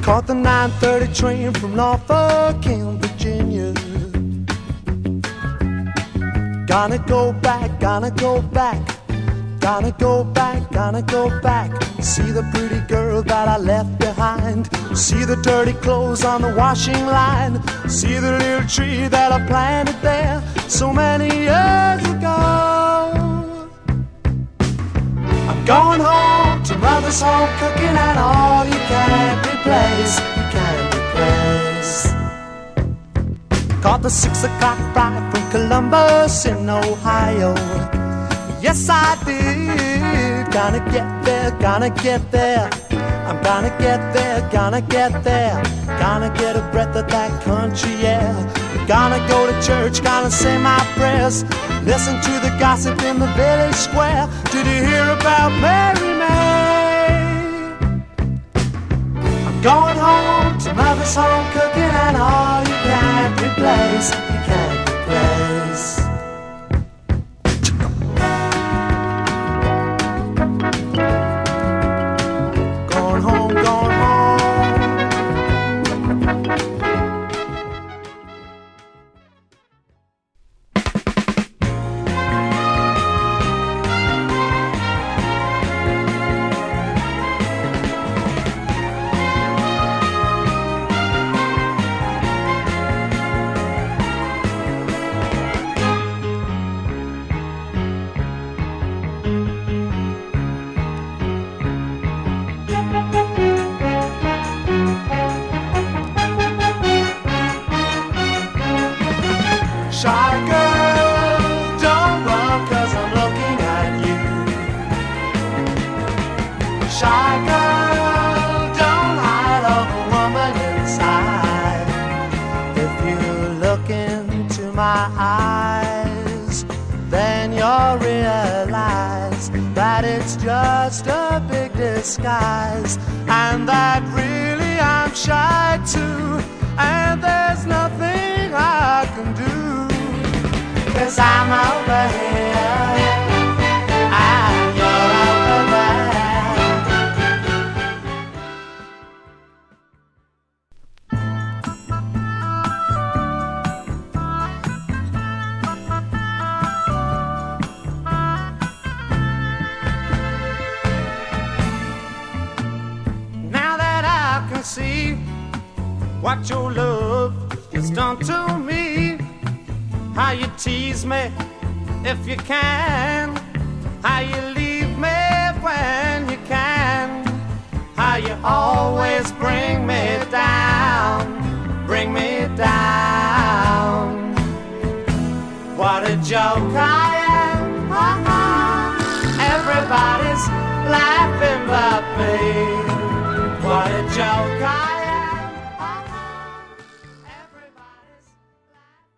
Caught the 9:30 train from Norfolk in Virginia. Gonna go back, gonna go back, gonna go back, gonna go back. See the pretty girl that I left behind. See the dirty clothes on the washing line. See the little tree that I planted there so many years ago. I'm going home to mother's home cooking, and all you can't replace, you can't replace. Caught the 6 o'clock flight from Columbus in Ohio. Yes, I did. Gonna get there, gonna get there. I'm gonna get there, gonna get there. Gonna get a breath of that country air. Gonna go to church, gonna say my prayers. Listen to the gossip in the village square. Did you hear about Mary May? I'm going home to mother's home cooking, and all you can't replace, you can't replace. Going home, going home. Shy girl, don't run, 'cause I'm looking at you. Shy girl, don't hide all the woman inside. If you look into my eyes, then you'll realize that it's just a big disguise, and that really I'm shy too, and there's nothing I can do. 'Cause I'm over here and you're over there. Now that I can see what your love has done to me, how you tease me if you can, how you leave me when you can, how you always bring me down, bring me down. What a joke I am, everybody's laughing but me. What a joke